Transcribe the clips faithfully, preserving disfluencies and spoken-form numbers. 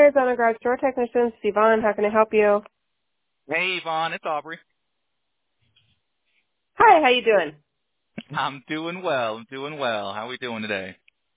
Arizona Garage Door Technician, Yvonne. How can I help you? Hey, Yvonne, it's Aubrey. Hi, how you doing? I'm doing well. I'm doing well. How are we doing today?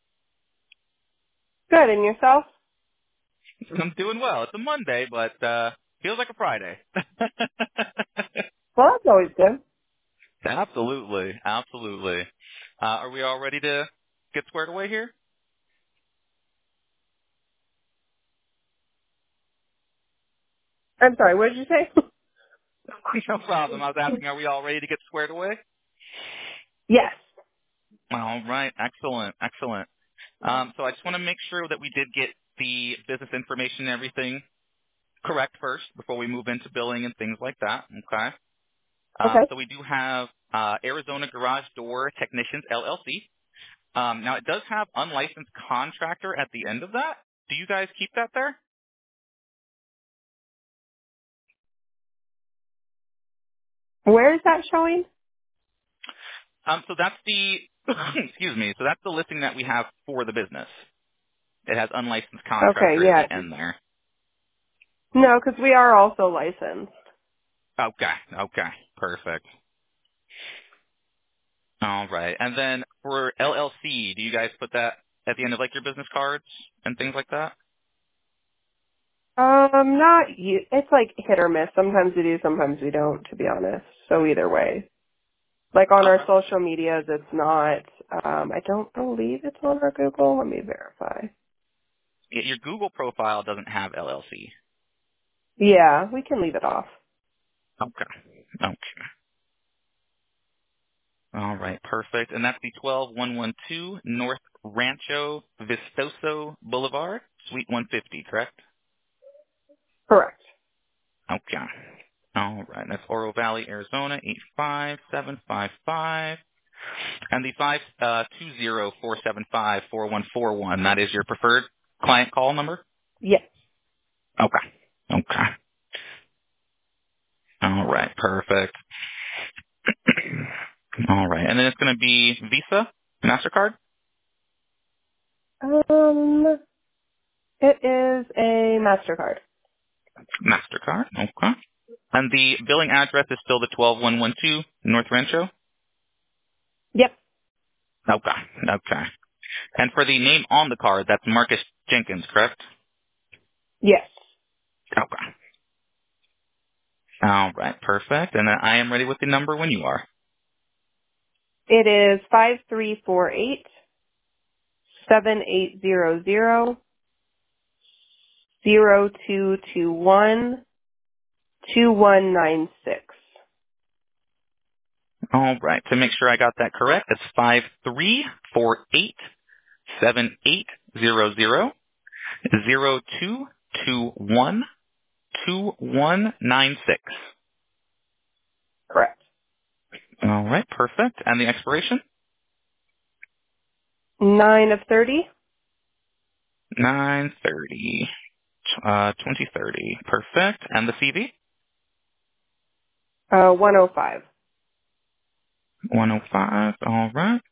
Good, and yourself? I'm doing well. It's a Monday, but uh feels like a Friday. Well, that's always good. Absolutely. Absolutely. Uh, are we all ready to get squared away here? I'm sorry, what did you say? No problem. I was asking, are we all ready to get squared away? Yes. All right. Excellent. Excellent. Um, so I just want to make sure that we did get the business information and everything correct first before we move into billing and things like that. Okay. Um, Okay. so we do have uh, Arizona Garage Door Technicians, L L C. Um, now, it does have unlicensed contractor at the end of that. Do you guys keep that there? Where is that showing? Um, so that's the, excuse me, so that's the listing that we have for the business. It has unlicensed Okay, contractor at yeah. the end there. No, because we are also licensed. Okay, okay, perfect. All right. And then for L L C, do you guys put that at the end of like your business cards and things like that? Um, not you. It's like hit or miss. Sometimes we do, sometimes we don't, to be honest. So either way. Like on our Okay. social medias, it's not, um, I don't believe it's on our Google. Let me verify. Y- Your Google profile doesn't have L L C. Yeah, we can leave it off. Okay. Okay. All right, perfect. And that's the twelve one one two North Rancho Vistoso Boulevard, Suite one fifty, correct? Correct. Okay. All right, that's Oro Valley, Arizona, eight five seven five five. And the five uh, two zero four seven five four one four one, that is your preferred client call number? Yes. Okay. Okay. All right, perfect. All right, and then it's going to be Visa, MasterCard? Um, it is a MasterCard. MasterCard, okay. And the billing address is still the twelve one one two North Rancho? Yep. Okay. Okay. And for the name on the card, that's Marcus Jenkins, correct? Yes. Okay. All right. Perfect. And then I am ready with the number when you are. It is five three four eight seven eight zero zero zero two two one two one nine six. All right. To make sure I got that correct, it's five three four eight seven eight zero zero zero two two one two one nine six. Correct. All right. Perfect. And the expiration? Nine of thirty. nine thirty. Uh, twenty thirty. Perfect. And the C V? Uh, one oh five. one oh five. All right.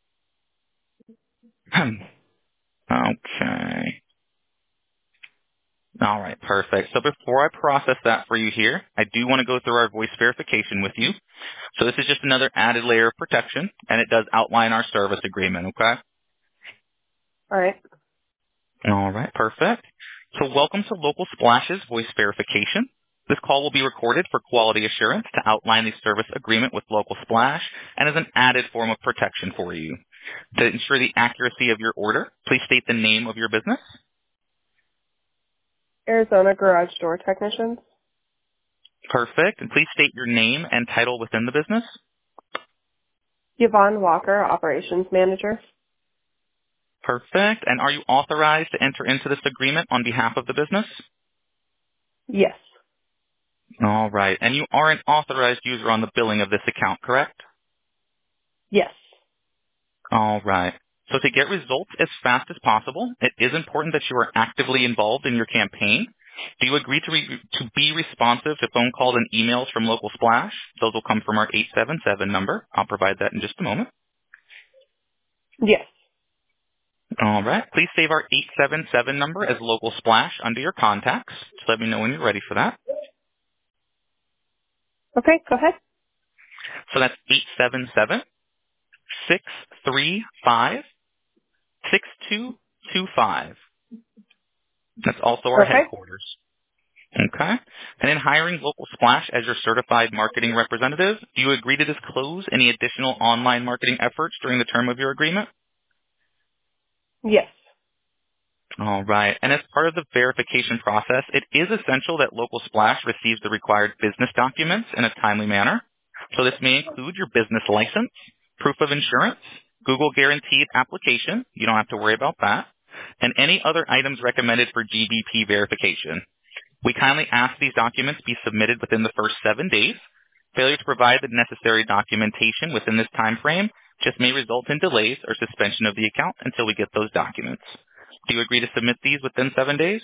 Okay. All right. Perfect. So before I process that for you here, I do want to go through our voice verification with you. So this is just another added layer of protection, and it does outline our service agreement, okay? All right. All right. Perfect. So welcome to Local Splash's voice verification. This call will be recorded for quality assurance to outline the service agreement with Local Splash and as an added form of protection for you. To ensure the accuracy of your order, please state the name of your business. Arizona Garage Door Technicians. Perfect. And please state your name and title within the business. Yvonne Walker, Operations Manager. Perfect. And are you authorized to enter into this agreement on behalf of the business? Yes. All right. And you are an authorized user on the billing of this account, correct? Yes. All right. So to get results as fast as possible, it is important that you are actively involved in your campaign. Do you agree to, re- to be responsive to phone calls and emails from Local Splash? Those will come from our eight seven seven number. I'll provide that in just a moment. Yes. All right. Please save our eight seven seven number as local splash under your contacts. Just let me know when you're ready for that. Okay, go ahead. So that's eight seven seven, six three five, six two two five. That's also our Okay. headquarters. Okay. And in hiring Local Splash as your certified marketing representative, do you agree to disclose any additional online marketing efforts during the term of your agreement? Yes. All right. And as part of the verification process, it is essential that Local Splash receives the required business documents in a timely manner. So this may include your business license, proof of insurance, Google Guaranteed application. You don't have to worry about that. And any other items recommended for G B P verification. We kindly ask these documents be submitted within the first seven days. Failure to provide the necessary documentation within this time frame just may result in delays or suspension of the account until we get those documents. Do you agree to submit these within seven days?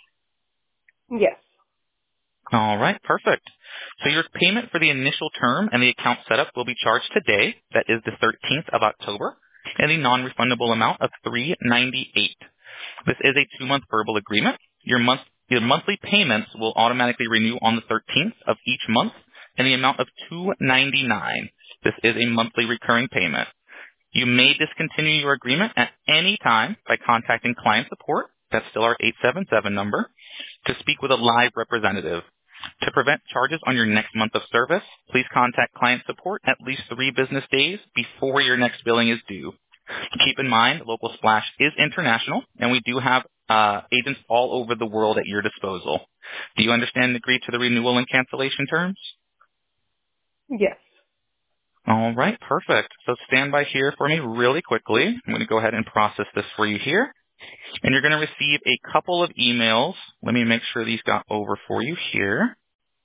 Yes. All right, perfect. So your payment for the initial term and the account setup will be charged today. That is the thirteenth of October, and the non-refundable amount of three hundred ninety-eight dollars. This is a two-month verbal agreement. Your month Your monthly payments will automatically renew on the thirteenth of each month in the amount of two hundred ninety-nine dollars. This is a monthly recurring payment. You may discontinue your agreement at any time by contacting client support. That's still our eight seven seven number to speak with a live representative. To prevent charges on your next month of service, please contact client support at least three business days before your next billing is due. Keep in mind, Local Splash is international, and we do have uh, agents all over the world at your disposal. Do you understand and agree to the renewal and cancellation terms? Yes. All right, perfect. So stand by here for me really quickly. I'm going to go ahead and process this for you here. And you're going to receive a couple of emails. Let me make sure these got over for you here.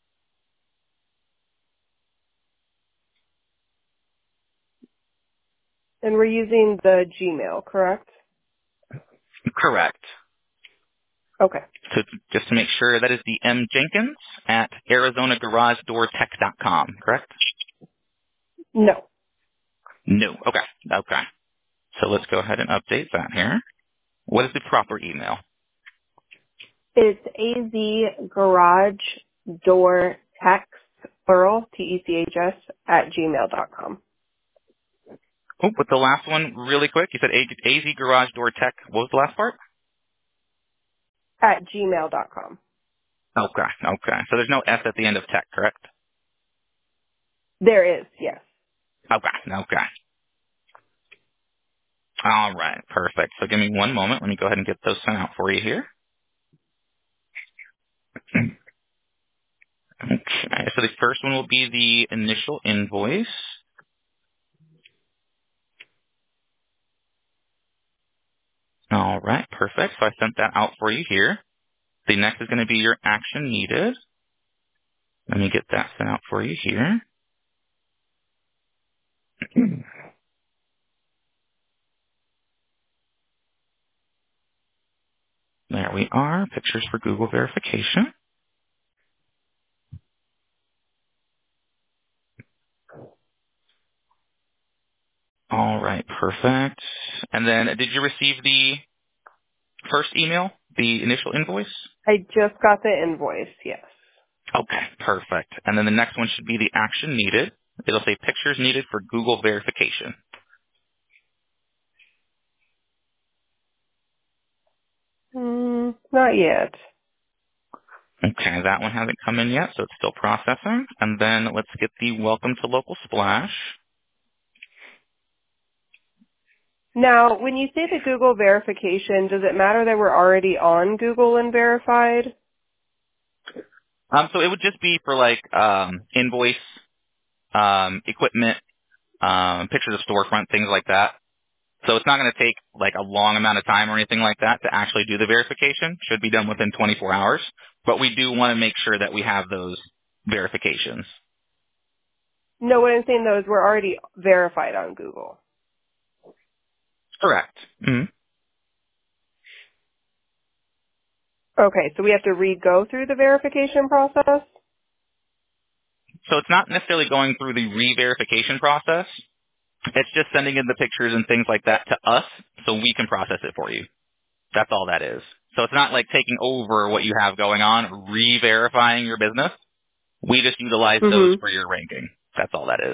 And we're using the Gmail, correct? Correct. Okay. So just to make sure, that is the M Jenkins at Arizona Garage Door Tech dot com, correct? No. No. Okay. Okay. So let's go ahead and update that here. What is the proper email? It's A Z Garage Door Text, plural, T E C H S, at gmail dot com. Oh, but the last one really quick. You said A- AZ Garage Door Tech. What was the last part? At gmail dot com. Okay. Okay. So there's no S at the end of tech, correct? There is, yes. Okay. Okay. All right. Perfect. So give me one moment. Let me go ahead and get those sent out for you here. Okay. So the first one will be the initial invoice. All right. Perfect. So I sent that out for you here. The next is going to be your action needed. Let me get that sent out for you here. There we are. Pictures for Google verification. All right. Perfect. And then did you receive the first email, the initial invoice? I just got the invoice, yes. Okay. Perfect. And then the next one should be the action needed. It'll say pictures needed for Google verification. Mm, not yet. Okay, that one hasn't come in yet, so it's still processing. And then let's get the welcome to Local Splash. Now, when you say the Google verification, does it matter that we're already on Google and verified? Um, so it would just be for like um, invoice, um, equipment, um, pictures of storefront, things like that. So it's not going to take like a long amount of time or anything like that to actually do the verification. Should be done within twenty-four hours. But we do want to make sure that we have those verifications. No, what I'm saying though is we're already verified on Google. Correct. Mm-hmm. Okay, so we have to re-go through the verification process? So it's not necessarily going through the re-verification process. It's just sending in the pictures and things like that to us so we can process it for you. That's all that is. So it's not like taking over what you have going on, re-verifying your business. We just utilize those hmm for your ranking. That's all that is.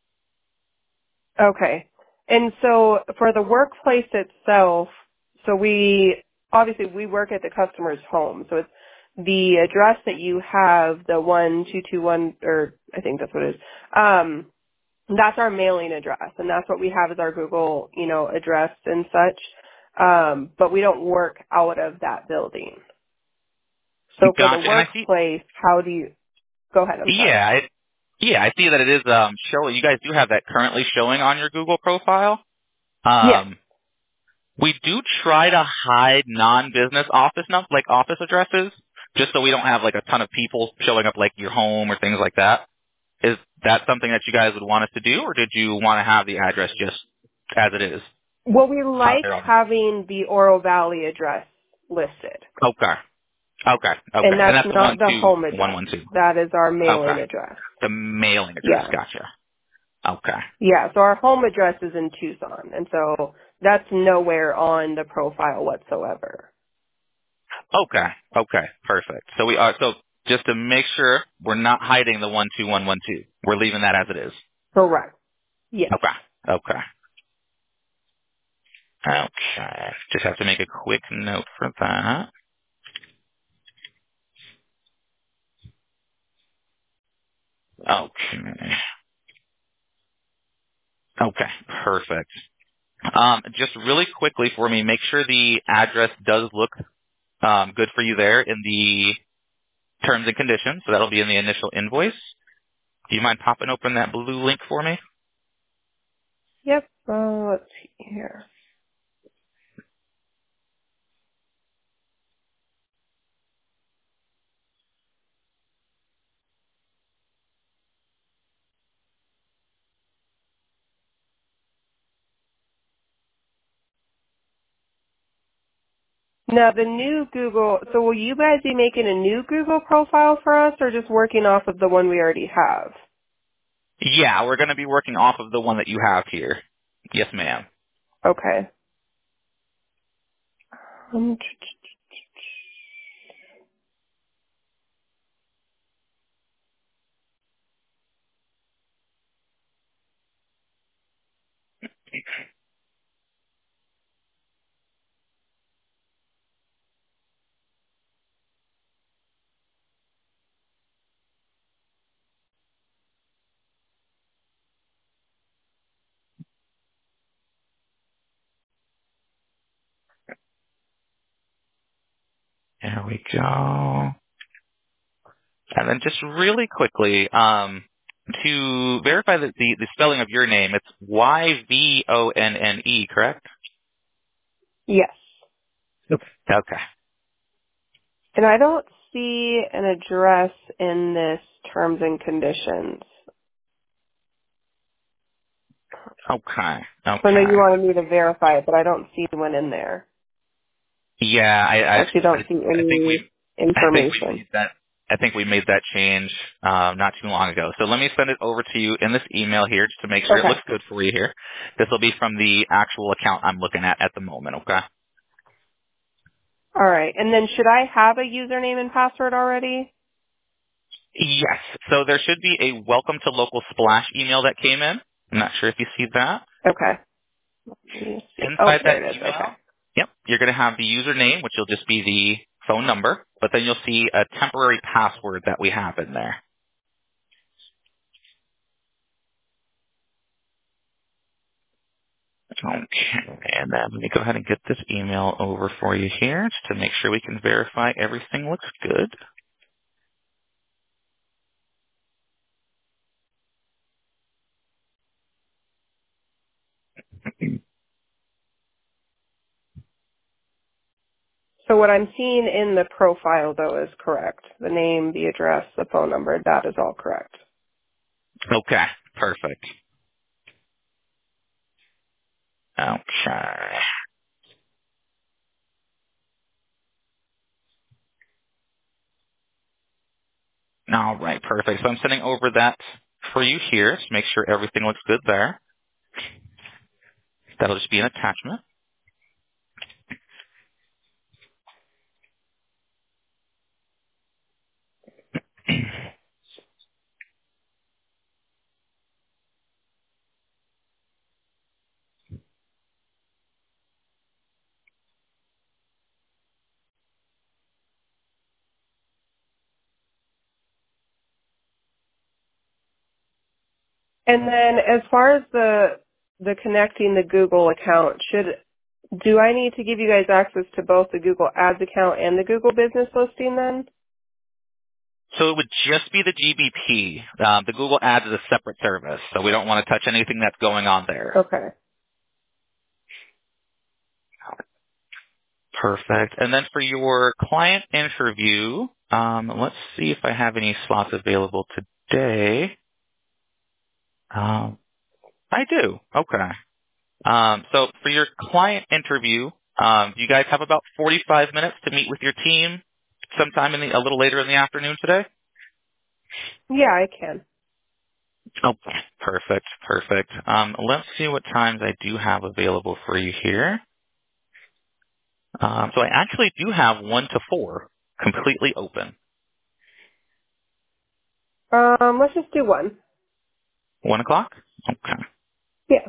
Okay. And so for the workplace itself, so we, obviously we work at the customer's home. So it's the address that you have, the one two two one, or I think that's what it is. Um, that's our mailing address, and that's what we have as our Google, you know, address and such. Um, but we don't work out of that building. So for the Gotcha. And I see, workplace, how do you, go ahead, I'm sorry. yeah, it, yeah, I see that it is um, showing. You guys do have that currently showing on your Google profile. Yes. Um, we do try to hide non-business office num- like office addresses, just so we don't have like a ton of people showing up like your home or things like that. Is that something that you guys would want us to do, or did you want to have the address just as it is Well, we out like there on having the Oro Valley address listed. the? Okay, okay, And okay, and that's that's the not one the two home one address. one two. That is our Okay, mailing address. the mailing address. Yeah. Gotcha. Okay, Yeah, so our home address is in Tucson, and so that's nowhere on the profile whatsoever. okay, okay, perfect. So we are so just to make sure we're not hiding the one two one one two. We're leaving that as it is. Correct. Yes. Okay, okay, okay. Just have to make a quick note for that. Okay. Okay, perfect. Um, just really quickly for me, make sure the address does look um, good for you there in the terms and conditions. So that'll be in the initial invoice. Do you mind popping open that blue link for me? Yep. Uh, let's see here. Now, the new Google, so will you guys be making a new Google profile for us or just working off of the one we already have? Yeah, we're going to be working off of the one that you have here. Yes, ma'am. Okay. Um, There we go. And then just really quickly, um, to verify that the, the spelling of your name, it's Y V O N N E, correct? yes. Yep. Okay. And I don't see an address in this terms and conditions. Okay. So I know you Okay. wanted me to verify it, but I don't see one in there. Yeah, I, I I actually actually, don't see I think we, any I think we information. made that, I think we made that change um, not too long ago. So let me send it over to you in this email here just to make sure it Okay. looks good for you here. This will be from the actual account I'm looking at at the moment. Okay. All right. And then should I have a username and password already? Yes. So there should be a welcome to local splash email that came in. I'm not sure if you see that. Okay. Let me see. Oh, Inside that there it is. Okay. email, yep, you're going to have the username, which will just be the phone number, but then you'll see a temporary password that we have in there. Okay, and then let me go ahead and get this email over for you here just to make sure we can verify everything looks good. So what I'm seeing in the profile, though, is correct. The name, the address, the phone number, that is all correct. Okay, perfect. Okay. All right, perfect. So I'm sending over that for you here to make sure everything looks good there. That'll just be an attachment. And then as far as the the connecting the Google account, should do I need to give you guys access to both the Google Ads account and the Google Business Listing then? So it would just be the G B P. Um, the Google Ads is a separate service, so we don't want to touch anything that's going on there. Okay. Perfect. And then for your client interview, um, let's see if I have any slots available today. Um, I do. Okay. Um, so for your client interview, um, you guys have about forty-five minutes to meet with your team sometime in the, a little later in the afternoon today? Yeah, I can. Okay. Perfect. Perfect. Um, let's see what times I do have available for you here. Um, so I actually do have one to four completely open. Um, let's just do one. One o'clock? Okay. Yeah.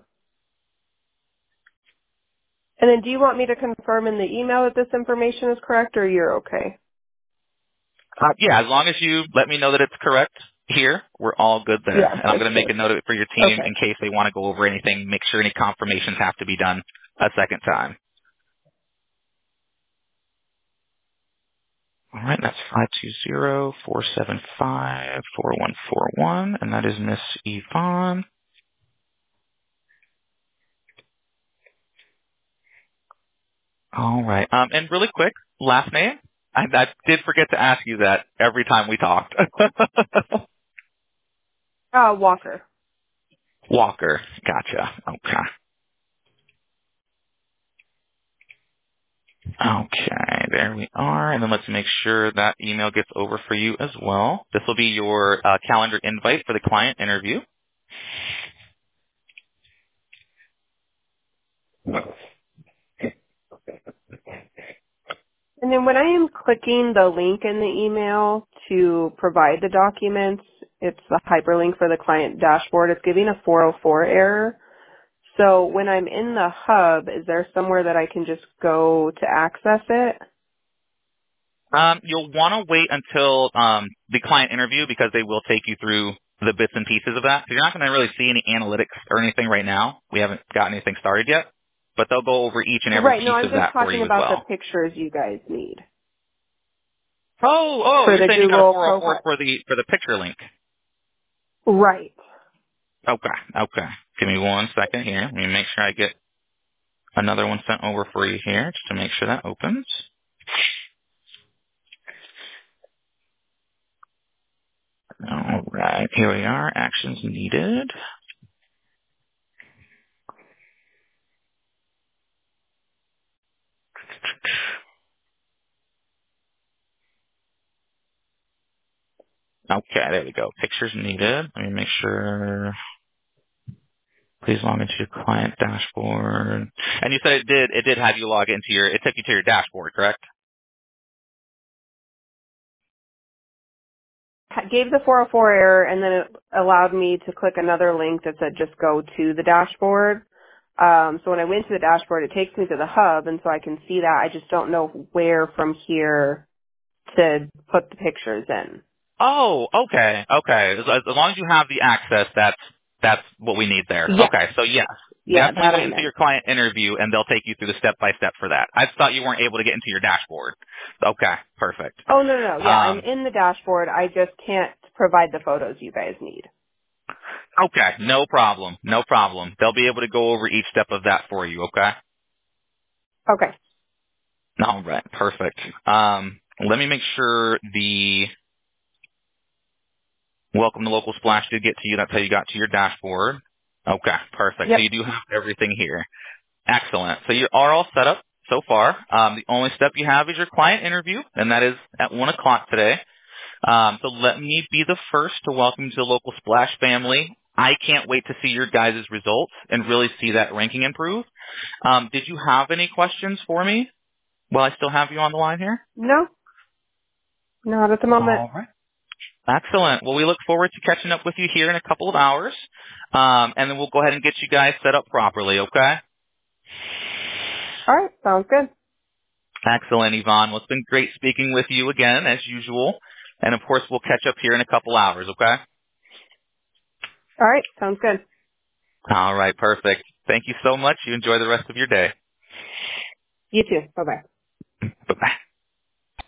And then do you want me to confirm in the email that this information is correct, or you're okay? Uh, yeah, as long as you let me know that it's correct here, we're all good there. Yeah, And I'm for going to make sure. a note of it for your team Okay. in case they want to go over anything. Make sure any confirmations have to be done a second time. All right, that's five two zero, four seven five, four one four one, and that is Miss Yvonne. All right. Um, and really quick, last name? I, I did forget to ask you that every time we talked. Uh, Walker. Walker. Gotcha. Okay. Okay, there we are. And then let's make sure that email gets over for you as well. This will be your uh, calendar invite for the client interview. And then when I am clicking the link in the email to provide the documents, it's the hyperlink for the client dashboard. It's giving a four oh four error. So when I'm in the hub, is there somewhere that I can just go to access it? Um, you'll want to wait until um, the client interview because they will take you through the bits and pieces of that. So you're not going to really see any analytics or anything right now. We haven't got anything started yet, but they'll go over each and every Right. No, piece I'm of just that for talking you as about the well. pictures you guys need Oh, oh, for you're the saying you got a Google four oh four profile. for the for the picture link. Right. Okay, okay. Give me one second here. Let me make sure I get another one sent over for you here just to make sure that opens. All right, here we are. Actions needed. Okay, there we go. Pictures needed. Let me make sure. Please log into your client dashboard. And you said it did. It did have you log into your. It took you to your dashboard, correct? Ha- Gave the four oh four error, and then it allowed me to click another link that said just go to the dashboard. Um, so when I went to the dashboard, it takes me to the hub, and so I can see that. I just don't know where from here to put the pictures in. Oh, okay, okay. As, as long as you have the access, that's that's what we need there. Yeah. Okay, so yes, Yeah, definitely that wait I until meant. your client interview, and they'll take you through the step by step for that. I thought you weren't able to get into your dashboard. Okay, perfect. Oh, no, no, no. Yeah, I'm Um, in the dashboard. I just can't provide the photos you guys need. okay, no problem, no problem. They'll be able to go over each step of that for you. Okay. Okay. All right, perfect. Um, let me make sure the welcome to Local Splash did get to you. That's how you got to your dashboard. Okay, perfect. So Yep. you do have everything here. Excellent. So you are all set up so far. Um, the only step you have is your client interview, and that is at one o'clock today. Um, so let me be the first to welcome you to the Local Splash family. I can't wait to see your guys' results and really see that ranking improve. Um, did you have any questions for me while I still have you on the line here? No, not at the moment. All right. Excellent. Well, we look forward to catching up with you here in a couple of hours, um, and then we'll go ahead and get you guys set up properly, okay? All right, sounds good. Excellent, Yvonne. Well, it's been great speaking with you again, as usual. And, of course, we'll catch up here in a couple hours, okay? All right, sounds good. All right, perfect. Thank you so much. You enjoy the rest of your day. You too. Bye-bye. Bye-bye.